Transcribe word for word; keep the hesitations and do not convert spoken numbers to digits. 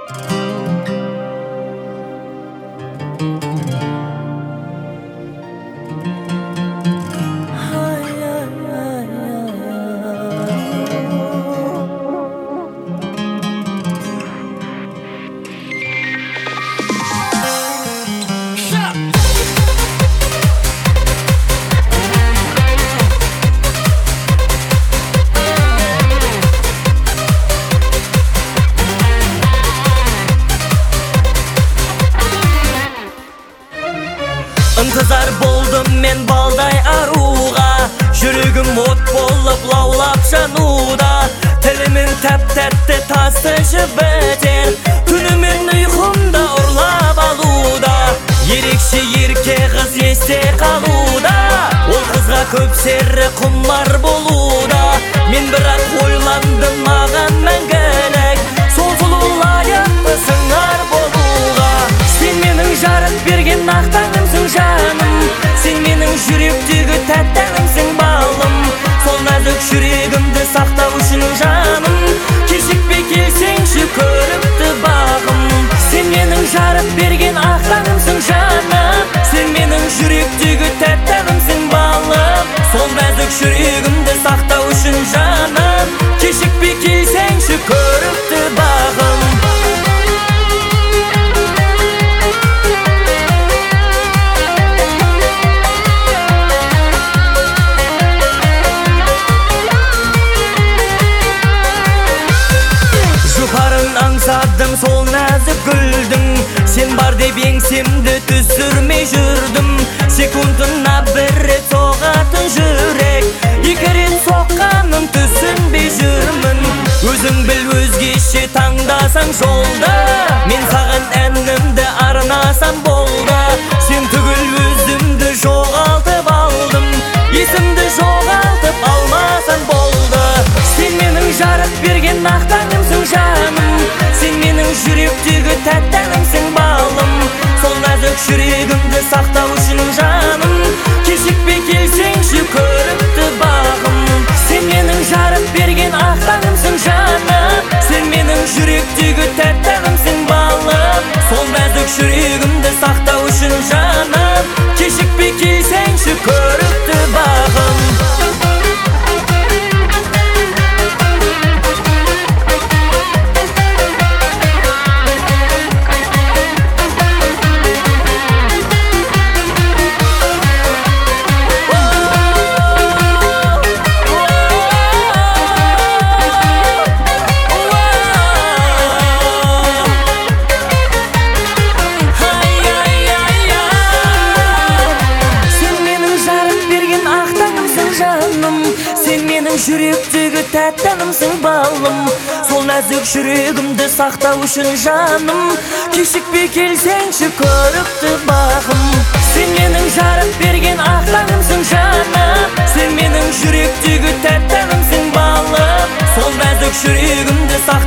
Intizar boldum men balday aruga, жүрегім от болып лаулап жануда. Тілімін тәп-тәтті тасышы бітер, түнімен ұйқымда ұрлап алуда. Ерекше ерке қыз есте қалуда, ол қызға көп сері құмар болуда. Мен бірақ ойландым маған мәңгілік, сол сұлу лайықты сыңар болуға. Сен менің жарық берген ақтаңымсың жаным, сен менің жүректегі тәттәнімсің балым. Сол нәзік жүрегімді сақтау үшін жаным, кешікпей келсеңші көрікті бағым. Сен менің жарық берген ақтаңымсың жаным, сен менің жүректегі тәттәнімсің балым. Сол нәзік жүрегімді сақтау үшін жаным, кешікпей келсеңші көрікті бағым. Аңсадым сол нәзік гүлдің, сен бар деп еңсемді түсірмей жүрдім. Секундына бір рет соғатын жүрек, екі рет соққанын түсінбей жүрмін. Өзің біл өзгеше таңдасаң жолда, мен саған әнімді арнасам болды. Сен түгіл өзімді жоғалтып алдым, есімді жоғалтып алмасаң болды. Сен менің жарық берген ақтаңымсың жаным, сен менің жүректегі тәттәнімсің балым. Сол нәзік жүрегімді сақтау үшін жаным, кешікпей келсеңші көрікті бағым. Сен менің жарық берген ақтаңымсың жаным, сен менің жүректегі тәттәнімсің балым. Сол нәзік жүрегімді сақтау үшін жаным, кешікпей келсеңші көрікті бағым. Жүректегі тәттәнімсің балым, сол нәзік жүрегімді сақтау үшін жаным, кешікпей келсеңші көрікті бағым. Сен менің жарық берген ақтаңымсың жаным, сен менің жүректегі тәттәнімсің балым. Сол нәзік жүрегімді сақтау